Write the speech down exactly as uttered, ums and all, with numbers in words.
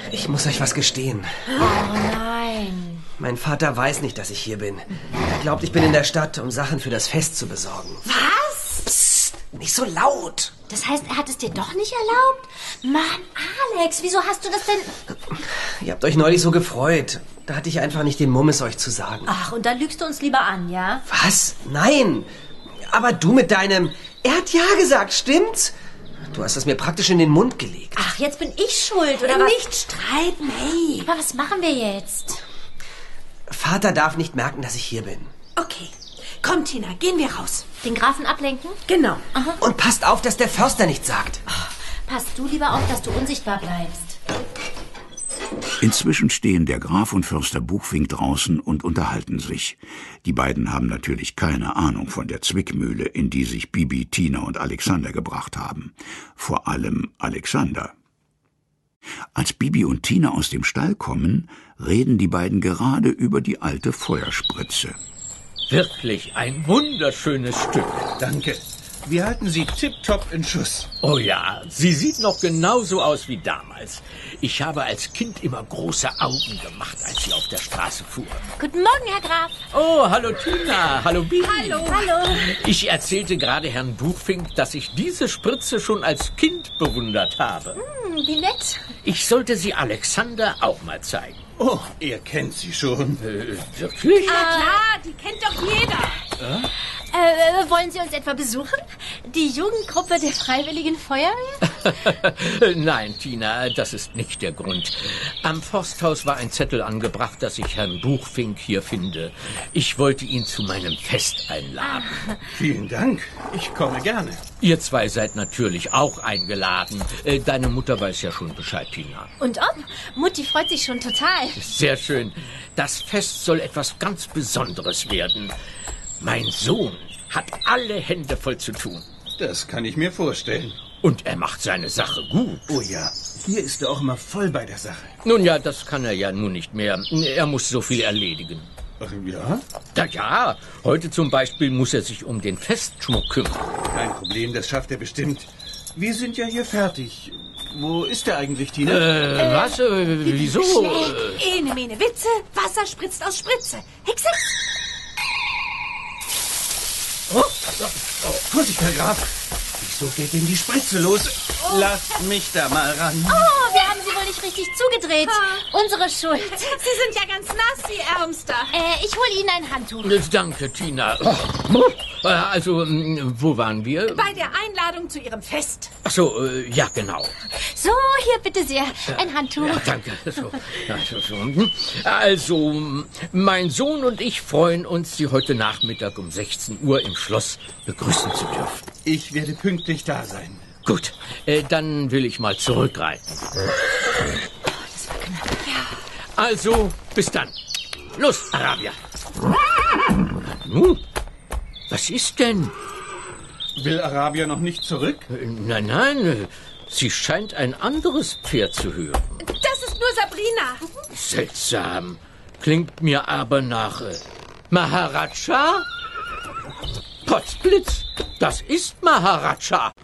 Ich muss euch was gestehen. Oh nein. Mein Vater weiß nicht, dass ich hier bin. Er glaubt, ich bin in der Stadt, um Sachen für das Fest zu besorgen. Was? Psst, nicht so laut. Das heißt, er hat es dir doch nicht erlaubt? Mann, Alex, wieso hast du das denn... Ihr habt euch neulich so gefreut. Da hatte ich einfach nicht den Mumm, es euch zu sagen. Ach, und dann lügst du uns lieber an, ja? Was? Nein. Aber du mit deinem... Er hat ja gesagt, stimmt's? Du hast es mir praktisch in den Mund gelegt. Ach, jetzt bin ich schuld, oder was? Nicht streiten, hey. Aber was machen wir jetzt? Vater darf nicht merken, dass ich hier bin. Okay, komm, Tina, gehen wir raus. Den Grafen ablenken? Genau. Aha. Und passt auf, dass der Förster nichts sagt. Passt du lieber auf, dass du unsichtbar bleibst. Inzwischen stehen der Graf und Förster Buchfink draußen und unterhalten sich. Die beiden haben natürlich keine Ahnung von der Zwickmühle, in die sich Bibi, Tina und Alexander gebracht haben. Vor allem Alexander. Als Bibi und Tina aus dem Stall kommen, reden die beiden gerade über die alte Feuerspritze. Wirklich ein wunderschönes Stück. Danke. Wir halten sie tipptopp in Schuss. Oh ja, sie sieht noch genauso aus wie damals. Ich habe als Kind immer große Augen gemacht, als sie auf der Straße fuhr. Guten Morgen, Herr Graf. Oh, hallo Tina, hallo Bibi. Hallo. Hallo. Ich erzählte gerade Herrn Buchfink, dass ich diese Spritze schon als Kind bewundert habe. Hm, wie nett. Ich sollte sie Alexander auch mal zeigen. Oh, er kennt sie schon. Äh, wirklich? Na klar, die kennt doch jeder. Äh, wollen Sie uns etwa besuchen? Die Jugendgruppe der Freiwilligen Feuerwehr? Nein, Tina, das ist nicht der Grund. Am Forsthaus war ein Zettel angebracht, dass ich Herrn Buchfink hier finde. Ich wollte ihn zu meinem Fest einladen. Vielen Dank. Ich komme gerne. Ihr zwei seid natürlich auch eingeladen. Äh, Deine Mutter weiß ja schon Bescheid, Tina. Und ob? Mutti freut sich schon total. Sehr schön. Das Fest soll etwas ganz Besonderes werden. Mein Sohn hat alle Hände voll zu tun. Das kann ich mir vorstellen. Und er macht seine Sache gut. Oh ja, hier ist er auch immer voll bei der Sache. Nun ja, das kann er ja nun nicht mehr. Er muss so viel erledigen. Ach ja? Na ja, heute zum Beispiel muss er sich um den Festschmuck kümmern. Kein Problem, das schafft er bestimmt. Wir sind ja hier fertig. Wo ist er eigentlich, Tina? Äh, was? Äh, wieso? Schnell, ene, mene, Witze, Wasser spritzt aus Spritze. Hexe! Oh, oh, Vorsicht, Herr Graf. Wieso geht denn die Spritze los? Oh. Lasst mich da mal ran. Oh, wir haben sie wohl nicht richtig zugedreht. Ah. Unsere Schuld. Sie sind ja ganz nass, Sie Ärmster. Äh, ich hole Ihnen ein Handtuch. Äh, Danke, Tina. Oh. Äh, Also, ähm, wo waren wir? Bei der Einladung zu Ihrem Fest. Ach so, äh, ja, genau. So, hier, bitte sehr. Ein Handtuch. Ja, danke. So. Ja, so, so. Also, mein Sohn und ich freuen uns, Sie heute Nachmittag um sechzehn Uhr im Schloss begrüßen zu dürfen. Ich werde pünktlich da sein. Gut, äh, dann will ich mal zurückreiten. Das war knapp. Ja. Also, bis dann. Los, Arabia. Nun, was ist denn? Will Arabia noch nicht zurück? Äh, Nein, nein, äh, sie scheint ein anderes Pferd zu hören. Das ist nur Sabrina. Seltsam. Klingt mir aber nach äh, Maharaja? Potzblitz, das ist Maharaja.